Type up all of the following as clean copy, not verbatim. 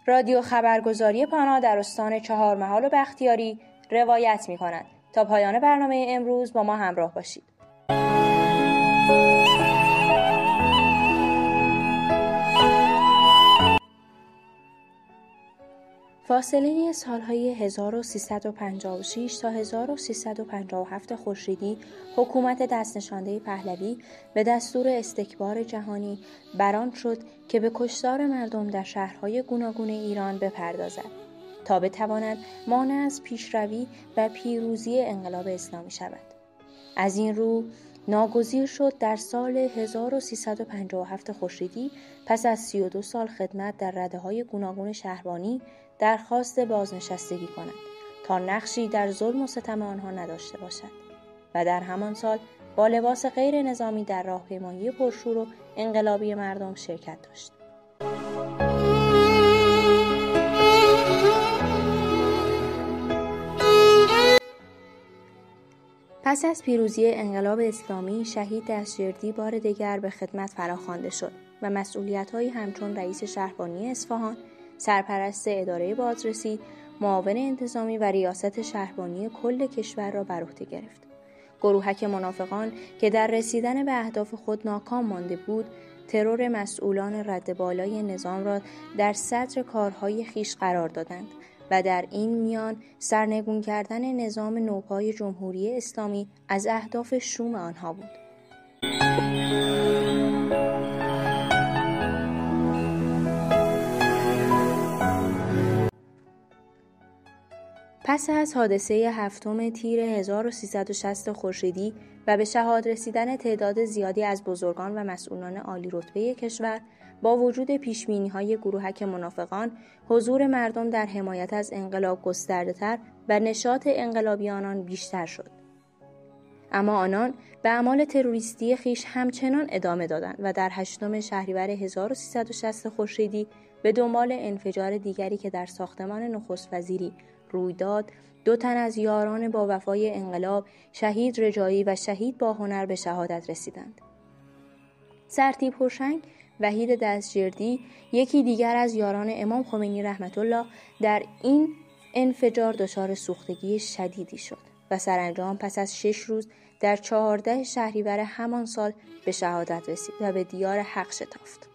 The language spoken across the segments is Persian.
رادیو خبرگزاری پانا در استان چهارمحال و بختیاری روایت می‌کند. تا پایان برنامه امروز با ما همراه باشید. فاصله سالهای 1356 تا 1357 خورشیدی حکومت دستنشانده پهلوی به دستور استکبار جهانی بران شد که به کشتار مردم در شهرهای گوناگون ایران بپردازد تا بتواند مانع از پیشروی و پیروزی انقلاب اسلامی شود. از این رو ناگزیر شد در سال 1357 خورشیدی پس از 32 سال خدمت در رده‌های گوناگون شهربانی درخواست بازنشستگی کند تا نقشی در ظلم و ستم آنها نداشته باشد و در همان سال با لباس غیر نظامی در راهپیمایی پرشور و انقلابی مردم شرکت داشت. پس از پیروزی انقلاب اسلامی شهید دستجردی بار دیگر به خدمت فراخوانده شد و مسئولیت‌هایی همچون رئیس شهربانی اصفهان، سرپرست اداره بازرسی، معاون انتظامی و ریاست شهربانی کل کشور را بر عهده گرفت. گروهک منافقان که در رسیدن به اهداف خود ناکام مانده بود، ترور مسئولان رد بالای نظام را در صدر کارهای خویش قرار دادند و در این میان سرنگون کردن نظام نوپای جمهوری اسلامی از اهداف شوم آنها بود. پس از حادثه 7 تیر 1360 خورشیدی و به شهادت رسیدن تعداد زیادی از بزرگان و مسئولان عالی رتبه کشور، با وجود پیشبینی‌های گروهک منافقان، حضور مردم در حمایت از انقلاب گسترده‌تر و نشاط انقلابی آنان بیشتر شد. اما آنان به اعمال تروریستی خویش همچنان ادامه دادند و در 8 شهریور 1360 خورشیدی به دنبال انفجار دیگری که در ساختمان نخست وزیری روی داد، 2 تن از یاران با وفای انقلاب، شهید رجایی و شهید با هنر، به شهادت رسیدند. سرتیپ هوشنگ وحید دستجردی، یکی دیگر از یاران امام خمینی رحمت الله، در این انفجار دچار سوختگی شدیدی شد و سرانجام پس از 6 روز در 14 شهریور همان سال به شهادت رسید و به دیار حق شتافت.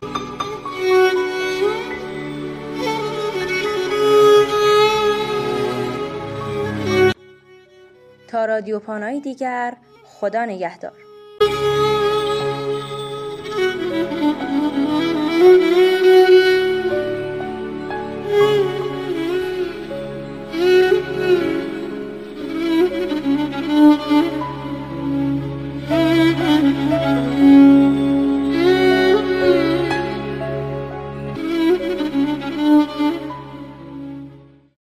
تا رادیو پانای دیگر، خدا نگهدار.